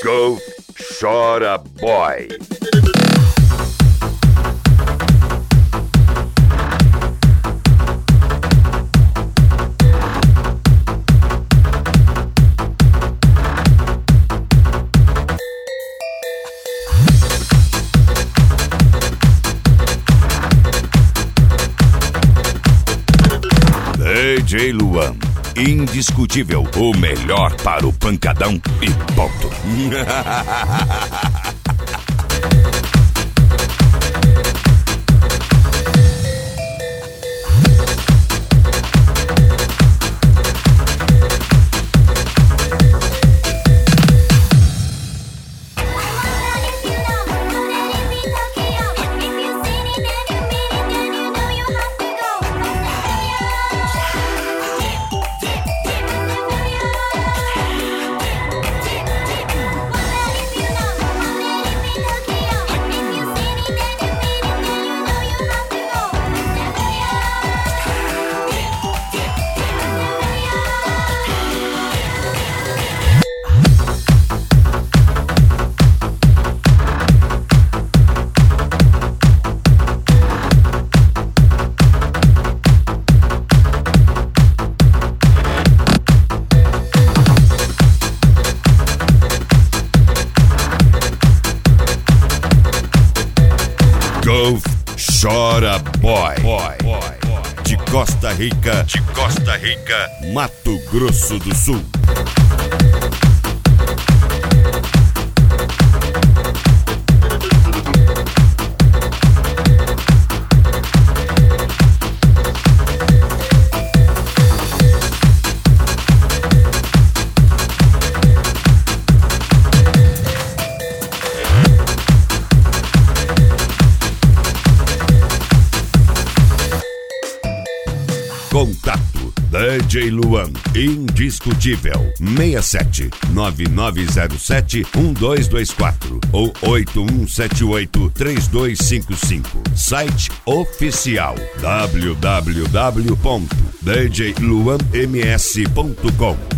Golf Chora Boy. DJ Luan, indiscutível, o melhor para o pancadão e ponto. Golf Chora Boy. De Costa Rica, Mato Grosso do Sul. Contato DJ Luan, indiscutível, 67 9907 1224 ou 8178 3255. Site oficial www.djluanms.com.